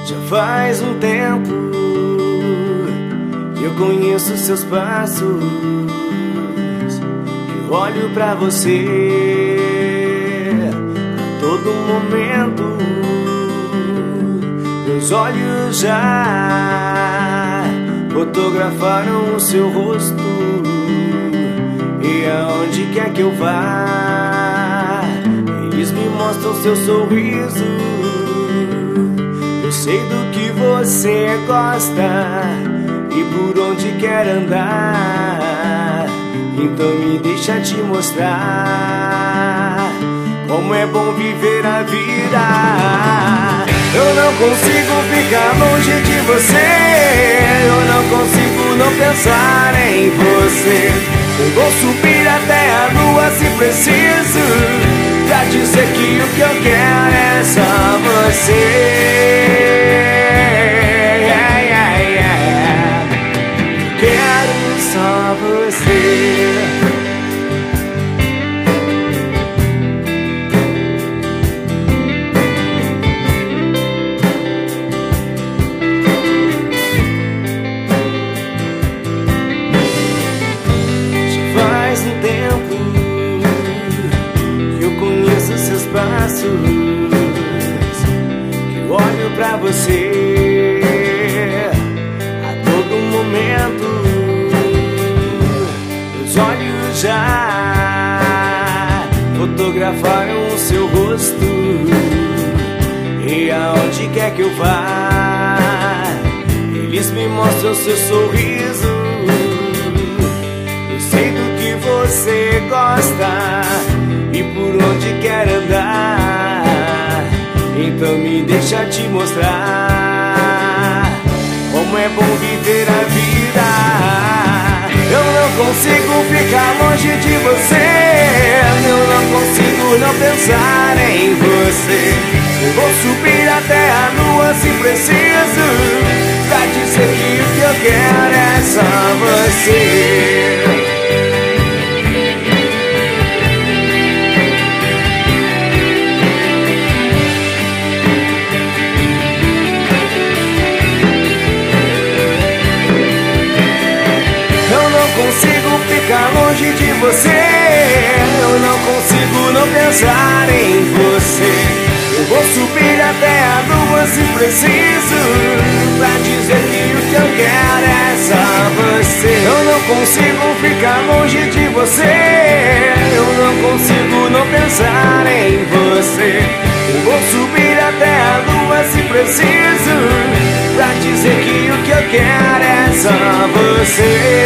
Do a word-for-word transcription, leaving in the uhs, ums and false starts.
Já faz um tempo que eu conheço seus passos. Eu olho pra você a todo momento. Meus olhos já fotografaram o seu rosto. E aonde quer que eu vá, eles me mostram seu sorriso. Eu sei do que você gosta e por onde quer andar. Então me deixa te mostrar como é bom viver a vida. Eu não consigo ficar longe de você. Eu não consigo não pensar em você. Eu vou subir até a lua se preciso, pra dizer que o que eu quero é só você. Yeah, yeah, yeah. Quero só você. Que eu olho pra você a todo momento. Meus olhos já fotografaram o seu rosto. E aonde quer que eu vá, eles me mostram seu sorriso. Eu sei do que você gosta e por onde quer andar. Então me deixa te mostrar como é bom viver a vida. Eu não consigo ficar longe de você. Eu não consigo não pensar em você. Eu vou subir até a lua se preciso, pra dizer que o que eu quero é só você. Longe de você, eu não consigo não pensar em você. Eu vou subir até a lua se preciso, pra dizer que o que eu quero é só você. Eu não consigo ficar longe de você. Eu não consigo não pensar em você. Eu vou subir até a lua se preciso, pra dizer que o que eu quero é só você.